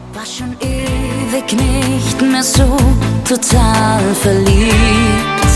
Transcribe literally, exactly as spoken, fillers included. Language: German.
War schon ewig nicht mehr so total verliebt.